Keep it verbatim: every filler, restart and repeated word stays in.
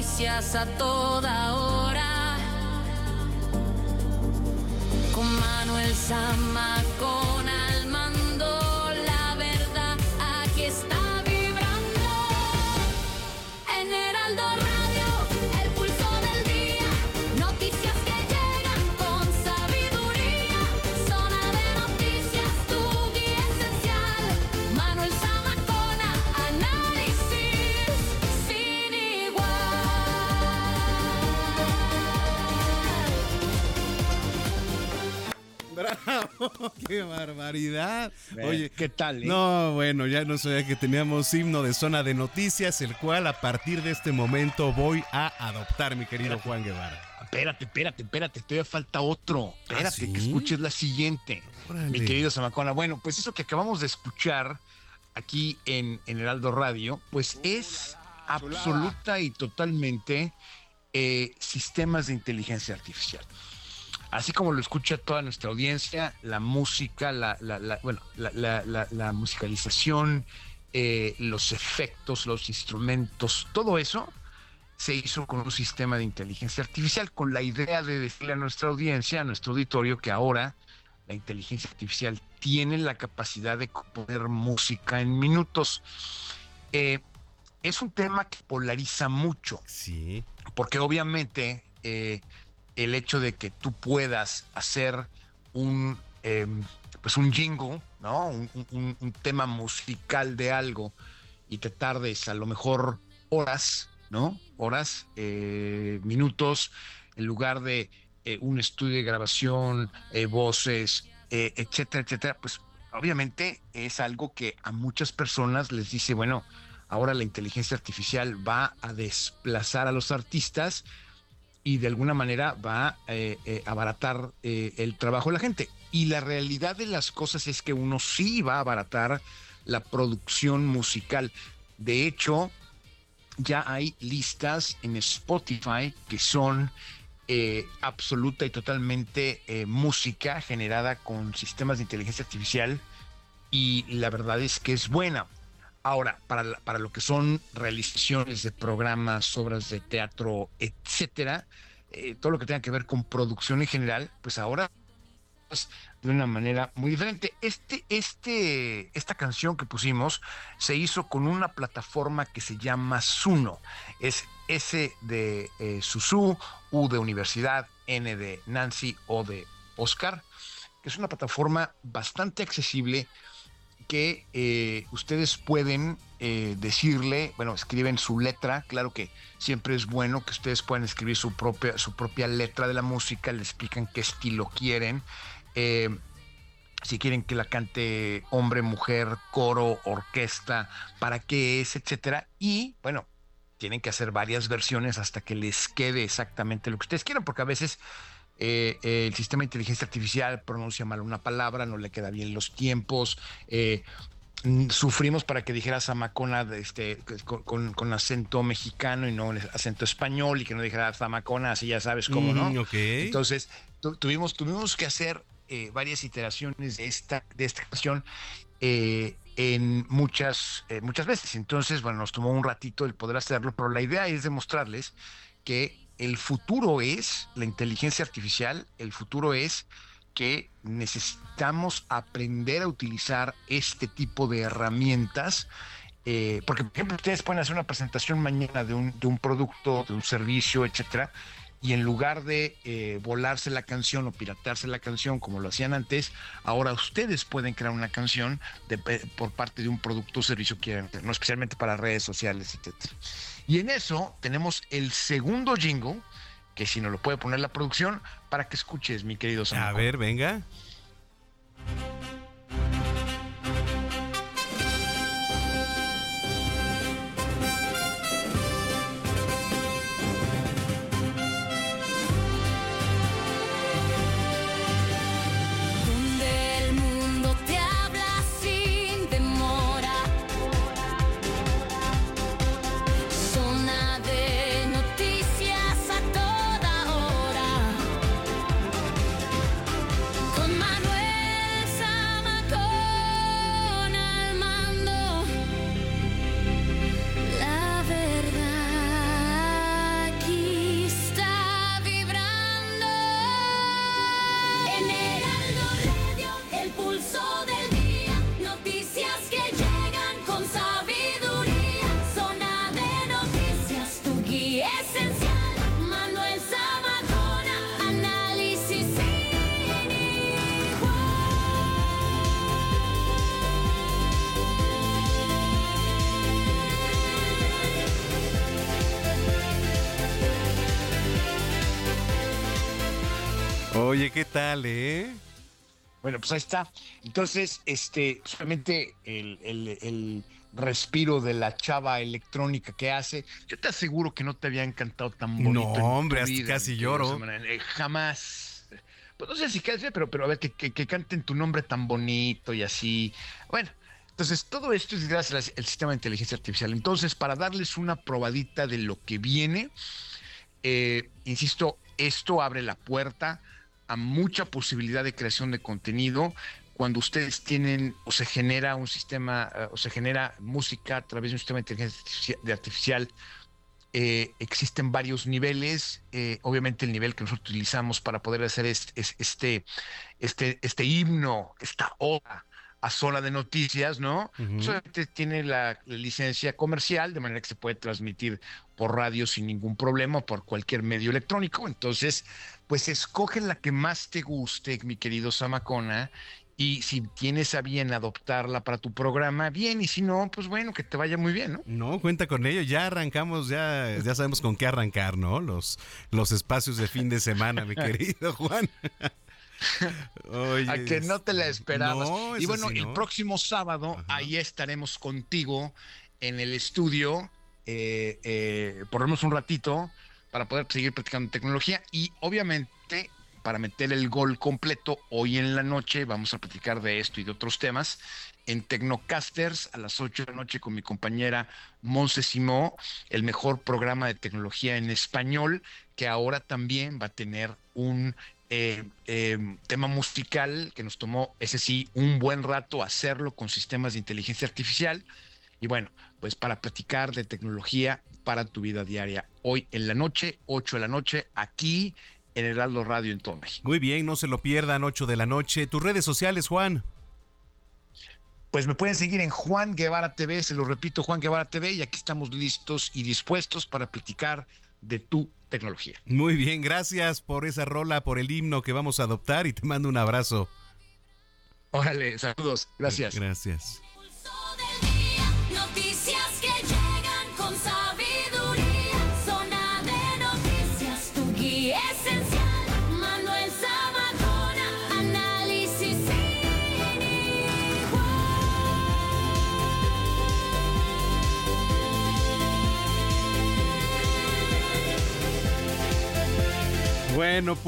noticias a toda hora. Con Manuel Zamacón al mando, la verdad aquí está vibrando. En Heraldo Radio, el pulso del día, noticias que llegan con sabiduría. Zona de noticias, tu guía esencial. Manuel Zamacón, análisis sin igual. ¡Bravo! ¡Qué barbaridad! Oye, ¿qué tal? Eh? No, bueno, ya no sabía que teníamos himno de Zona de Noticias, el cual a partir de este momento voy a adoptar, mi querido Espérate, Juan Guevara. Espérate, espérate, espérate, todavía falta otro. Espérate, ¿Ah, sí? que escuches la siguiente. Órale. Mi querido Zamacona. Bueno, pues eso que acabamos de escuchar aquí en, en Heraldo Radio, pues es absoluta y totalmente eh, sistemas de inteligencia artificial. Así como lo escucha toda nuestra audiencia, la música, la, la, la bueno, la, la, la, la musicalización, eh, los efectos, los instrumentos, todo eso se hizo con un sistema de inteligencia artificial, con la idea de decirle a nuestra audiencia, a nuestro auditorio, que ahora la inteligencia artificial tiene la capacidad de componer música en minutos. Eh, es un tema que polariza mucho. Sí. Porque obviamente eh, el hecho de que tú puedas hacer un, eh, pues un jingle, ¿no? Un, un, un tema musical de algo y te tardes a lo mejor horas, ¿no? Horas, eh, minutos, en lugar de eh, un estudio de grabación, eh, voces, eh, etcétera, etcétera, pues obviamente es algo que a muchas personas les dice, bueno, ahora la inteligencia artificial va a desplazar a los artistas y de alguna manera va a eh, eh, abaratar eh, el trabajo de la gente. Y la realidad de las cosas es que uno sí va a abaratar la producción musical. De hecho, ya hay listas en Spotify que son eh, absoluta y totalmente eh, música generada con sistemas de inteligencia artificial, y la verdad es que es buena. Ahora, para, para lo que son realizaciones de programas, obras de teatro, etcétera, eh, todo lo que tenga que ver con producción en general, pues ahora de una manera muy diferente. Este, este, esta canción que pusimos se hizo con una plataforma que se llama Suno. Es S de eh, Susu, U de Universidad, N de Nancy, O de Oscar, que es una plataforma bastante accesible, que eh, ustedes pueden eh, decirle, bueno, escriben su letra. Claro que siempre es bueno que ustedes puedan escribir su propia, su propia letra de la música, le explican qué estilo quieren, eh, si quieren que la cante hombre, mujer, coro, orquesta, para qué es, etcétera. Y bueno, tienen que hacer varias versiones hasta que les quede exactamente lo que ustedes quieran, porque a veces Eh, eh, el sistema de inteligencia artificial pronuncia mal una palabra, no le queda bien los tiempos, eh, sufrimos para que dijera Zamacona este, con, con, con acento mexicano y no acento español, y que no dijera Zamacona, así ya sabes cómo, ¿no? Mm, okay. Entonces tu, tuvimos, tuvimos que hacer eh, varias iteraciones de esta, de esta canción eh, en muchas, eh, muchas veces. Entonces, bueno, nos tomó un ratito el poder hacerlo, pero la idea es demostrarles que el futuro es la inteligencia artificial, el futuro es que necesitamos aprender a utilizar este tipo de herramientas, eh, porque, por ejemplo, ustedes pueden hacer una presentación mañana de un, de un producto, de un servicio, etcétera, y en lugar de eh, volarse la canción o piratearse la canción como lo hacían antes, ahora ustedes pueden crear una canción de, por parte de un producto o servicio que quieran, no especialmente para redes sociales, etcétera. Y en eso tenemos el segundo jingle, que si no lo puede poner la producción, para que escuches, mi querido Samuel. A ver, venga. Con Oye, ¿qué tal, eh? Bueno, pues ahí está. Entonces, este, solamente el, el, el respiro de la chava electrónica que hace, yo te aseguro que no te había encantado tan bonito. No, en hombre, tu hasta vida, casi mi querido lloro. Samuel. Eh, jamás. Pues no sé si casi, pero, pero a ver, que, que, que canten tu nombre tan bonito y así. Bueno, entonces todo esto es gracias al, al sistema de inteligencia artificial. Entonces, para darles una probadita de lo que viene, eh, insisto, esto abre la puerta a mucha posibilidad de creación de contenido cuando ustedes tienen o se genera un sistema uh, o se genera música a través de un sistema de inteligencia artificial. Eh, existen varios niveles, eh, obviamente el nivel que nosotros utilizamos para poder hacer este, este, este, este himno, esta oda a zona de noticias, ¿no? Uh-huh. Solamente tiene la, la licencia comercial, de manera que se puede transmitir por radio sin ningún problema, por cualquier medio electrónico. Entonces, pues escoge la que más te guste, mi querido Zamacona, y si tienes a bien adoptarla para tu programa, bien, y si no, pues bueno, que te vaya muy bien, ¿no? No, cuenta con ello, ya arrancamos, ya, ya sabemos con qué arrancar, ¿no? Los, los espacios de fin de semana, mi querido Juan. Oye, a que no te la esperabas. No, y bueno, sí, ¿no? El próximo sábado, ajá, ahí estaremos contigo en el estudio, eh, eh, por lo menos un ratito, para poder seguir practicando tecnología y obviamente para meter el gol completo, hoy en la noche vamos a platicar de esto y de otros temas en Tecnocasters a las ocho de la noche con mi compañera Monse Simó, el mejor programa de tecnología en español, que ahora también va a tener un eh, eh, tema musical que nos tomó, ese sí, un buen rato hacerlo con sistemas de inteligencia artificial. Y bueno, pues para platicar de tecnología para tu vida diaria, hoy en la noche, ocho de la noche, aquí en Heraldo Radio en todo México. Muy bien, no se lo pierdan, ocho de la noche. ¿Tus redes sociales, Juan? Pues me pueden seguir en Juan Guevara T V, se lo repito, Juan Guevara T V, y aquí estamos listos y dispuestos para platicar de tu tecnología. Muy bien, gracias por esa rola, por el himno que vamos a adoptar y te mando un abrazo. Órale, saludos, gracias. Gracias. Noticias que llegan con sabiduría, zona de noticias, tu guía esencial, Manuel Zamacona, análisis sin igual. Bueno,